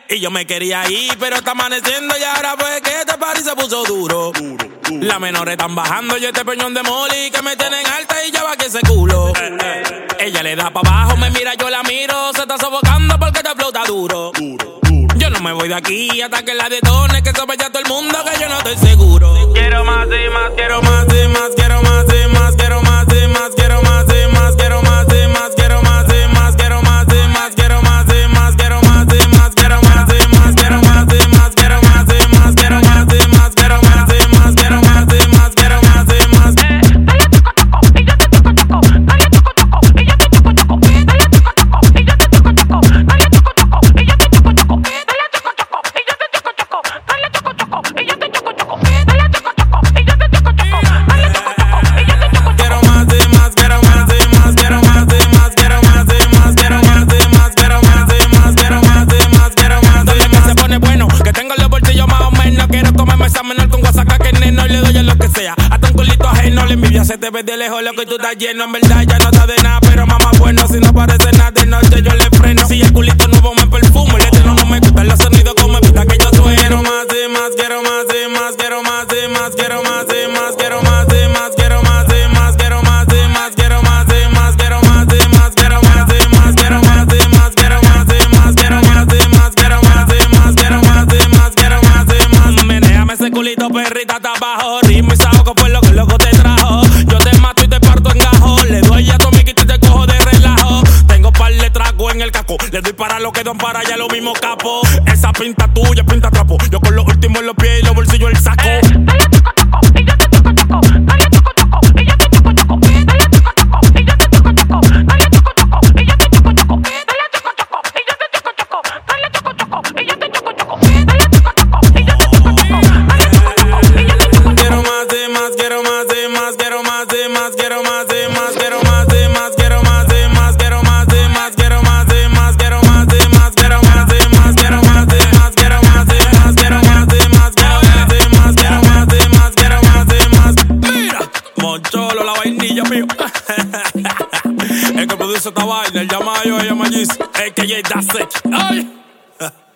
Y yo me quería ir, pero está amaneciendo y ahora fue que este party se puso duro. Las menores están bajando y este peñón de moli que me tienen alta y ya va que ese culo. Ella le da pa' abajo, me mira, yo la miro, se está sofocando porque te flota duro. Yo no me voy de aquí hasta que la detone, que sepa ya todo el mundo que yo no estoy seguro. Quiero más y más, quiero más y más, quiero más y más, quiero más y más, quiero más y más, quiero más y más, quiero más y más, quiero más y más, quiero más y más, quiero más y más, quiero más y más, quiero más y más, quiero más y más, quiero más y más, quiero más y más, quiero más y más, quiero más y más. Se te ve de lejos lo que tú estás lleno. En verdad ya no está de nada, pero mamá bueno. Si no parece nada de noche yo le freno. Si el culito nuevo me perfumo, el eterno no me gusta los sonidos como evita que yo sueno. Quiero más y más, quiero más y más, quiero más y más, quiero más y más, quiero más y más, quiero más y más, quiero más y más, quiero más y más, quiero más y más, quiero más y más, quiero más y más, quiero más y más, quiero más y más, quiero más y más, quiero más y más, quiero más y más. Menéame ese culito perrita hasta abajo, ritmo y saco por lo que loco te trajo. Yo te mato y te parto en gajo. Le doy a tu miquito y te cojo de relajo. Tengo par de tragos en el caco. Le doy para lo que don para allá lo mismo capo. Esa pinta tuya, pinta trapo. Yo con los últimos en los pies y los bolsillos el saco. Dale choco choco, y yo te choco choco. Dale choco choco, y yo te choco choco. Dale choco choco, y yo te choco choco. Dale choco choco, y yo te choco choco. Dale choco choco, y yo te choco choco. Dale choco choco, y yo te choco choco. Dale choco choco, y yo te choco choco. Dale choco choco, y yo te choco choco. Quiero más y más, quiero más y más, quiero más y más, quiero más y más, quiero más y más, quiero más y más, quiero más y más, quiero más y más, quiero más y más, quiero más y más, quiero más y más, quiero más y más, quiero más y más, quiero más y más, quiero más y más, quiero más y más. Mira, Moncholo, la vainilla mío. El que produce esta vaina, el llama yo, ella me dice, el que ya está set. Ay.